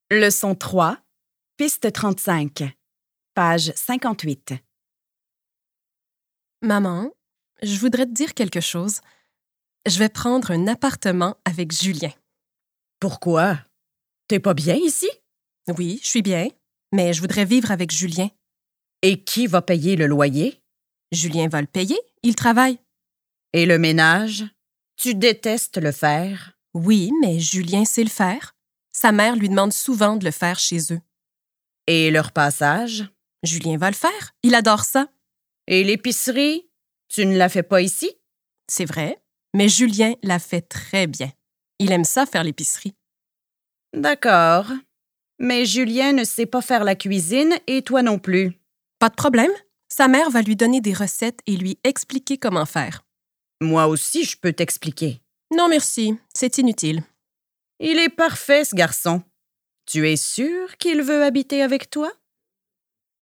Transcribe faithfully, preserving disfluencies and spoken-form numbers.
Leçon trois, piste trente-cinq, page cinquante-huit. Maman, je voudrais te dire quelque chose. Je vais prendre un appartement avec Julien. Pourquoi? T'es pas bien ici? Oui, je suis bien, mais je voudrais vivre avec Julien. Et qui va payer le loyer? Julien va le payer, il travaille. Et le ménage? Tu détestes le faire? Oui, mais Julien sait le faire. Sa mère lui demande souvent de le faire chez eux. Et leur passage? Julien va le faire, il adore ça. Et l'épicerie? Tu ne la fais pas ici? C'est vrai, mais Julien la fait très bien. Il aime ça faire l'épicerie. D'accord. Mais Julien ne sait pas faire la cuisine et toi non plus. Pas de problème, sa mère va lui donner des recettes et lui expliquer comment faire. Moi aussi, je peux t'expliquer. Non merci, c'est inutile. Il est parfait, ce garçon. Tu es sûr qu'il veut habiter avec toi?